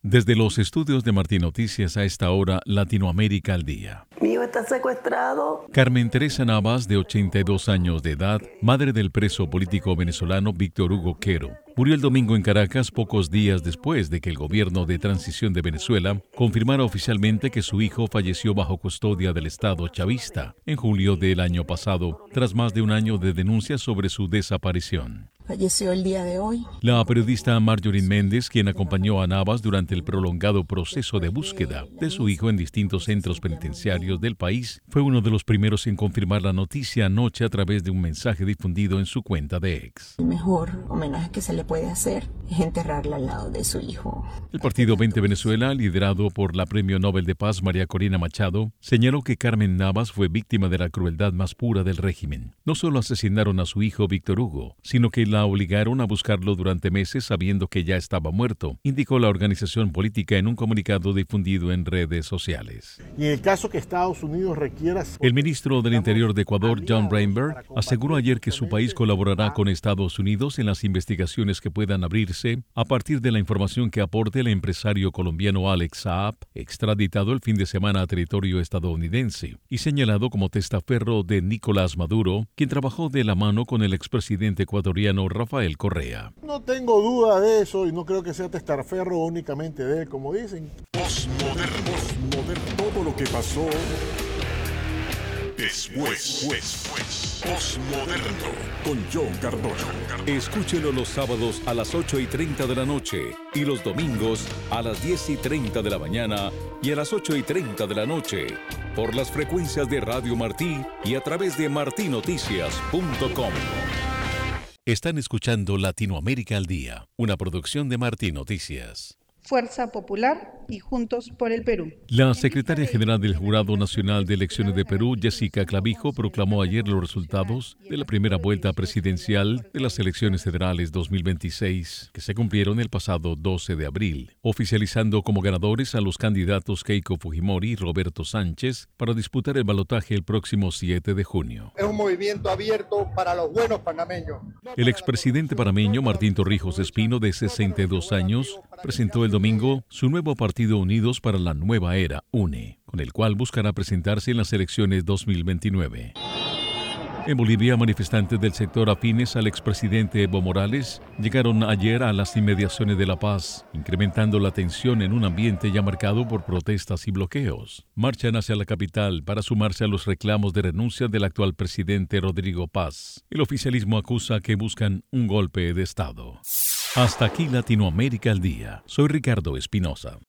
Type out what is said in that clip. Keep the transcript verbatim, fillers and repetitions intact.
Desde los estudios de Martín Noticias a esta hora, Latinoamérica al día. Mi hijo está secuestrado. Carmen Teresa Navas, de ochenta y dos años de edad, madre del preso político venezolano Víctor Hugo Quero, murió el domingo en Caracas pocos días después de que el gobierno de transición de Venezuela confirmara oficialmente que su hijo falleció bajo custodia del Estado chavista en julio del año pasado, tras más de un año de denuncias sobre su desaparición. Falleció el día de hoy. La periodista Marjorie Méndez, quien acompañó a Navas durante el prolongado proceso de búsqueda de su hijo en distintos centros penitenciarios del país, fue uno de los primeros en confirmar la noticia anoche a través de un mensaje difundido en su cuenta de X. El mejor homenaje que se le puede hacer es enterrarla al lado de su hijo. El partido veinte Venezuela, liderado por la Premio Nobel de Paz María Corina Machado, señaló que Carmen Navas fue víctima de la crueldad más pura del régimen. No solo asesinaron a su hijo Víctor Hugo, sino que la obligaron a buscarlo durante meses sabiendo que ya estaba muerto, indicó la organización política en un comunicado difundido en redes sociales. Y en el caso que Estados Unidos requiera... El ministro del Interior de Ecuador, John Rainberg, aseguró ayer que su país colaborará con Estados Unidos en las investigaciones que puedan abrirse a partir de la información que aporte el empresario colombiano Alex Saab, extraditado el fin de semana a territorio estadounidense y señalado como testaferro de Nicolás Maduro, quien trabajó de la mano con el expresidente ecuatoriano Rafael Correa. No tengo duda de eso y no creo que sea testaferro únicamente de él, como dicen. Postmoderno, postmoderno, todo lo que pasó después, después, postmoderno, con John Cardona. Escúchelo los sábados a las ocho y treinta de la noche y los domingos a las diez y treinta de la mañana y a las ocho y treinta de la noche por las frecuencias de Radio Martí y a través de martí noticias punto com. Están escuchando Latinoamérica al Día, una producción de Martí Noticias. Fuerza Popular y Juntos por el Perú. La secretaria general del Jurado Nacional de Elecciones de Perú, Jessica Clavijo, proclamó ayer los resultados de la primera vuelta presidencial de las elecciones federales dos mil veintiséis, que se cumplieron el pasado doce de abril, oficializando como ganadores a los candidatos Keiko Fujimori y Roberto Sánchez para disputar el balotaje el próximo siete de junio. Es un movimiento abierto para los buenos panameños. El expresidente panameño Martín Torrijos Espino, de sesenta y dos años, presentó el domingo su nuevo partido Unidos para la Nueva Era, UNE, con el cual buscará presentarse en las elecciones dos mil veintinueve. En Bolivia, manifestantes del sector afines al expresidente Evo Morales llegaron ayer a las inmediaciones de La Paz, incrementando la tensión en un ambiente ya marcado por protestas y bloqueos. Marchan hacia la capital para sumarse a los reclamos de renuncia del actual presidente Rodrigo Paz. El oficialismo acusa que buscan un golpe de Estado. Hasta aquí Latinoamérica al Día. Soy Ricardo Espinosa.